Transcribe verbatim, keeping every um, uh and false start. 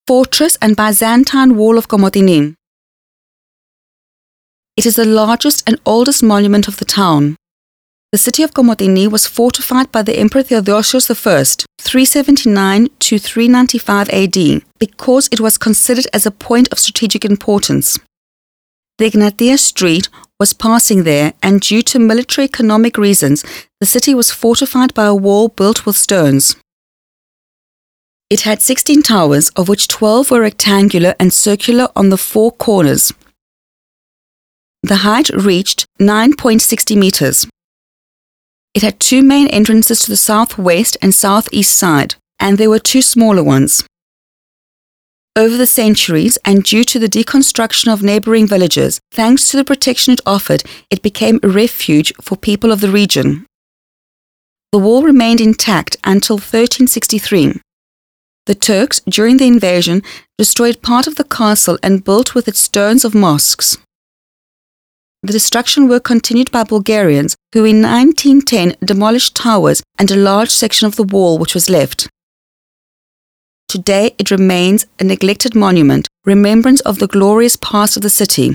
Fortress and Byzantine Wall of Komotini. It is the largest and oldest monument of the town. The city of Komotini was fortified by the Emperor Theodosius the First, three seventy-nine to three ninety-five A D, because it was considered as a point of strategic importance. The Egnatia Street was passing there, and due to military economic reasons, the city was fortified by a wall built with stones. It had sixteen towers, of which twelve were rectangular and circular on the four corners. The height reached nine point six zero meters. It had two main entrances to the southwest and southeast side, and there were two smaller ones. Over the centuries, and due to the deconstruction of neighboring villages, thanks to the protection it offered, it became a refuge for people of the region. The wall remained intact until thirteen sixty-three. The Turks, during the invasion, destroyed part of the castle and built with it stones of mosques. The destruction work continued by Bulgarians, who in nineteen ten demolished towers and a large section of the wall which was left. Today it remains a neglected monument, remembrance of the glorious past of the city.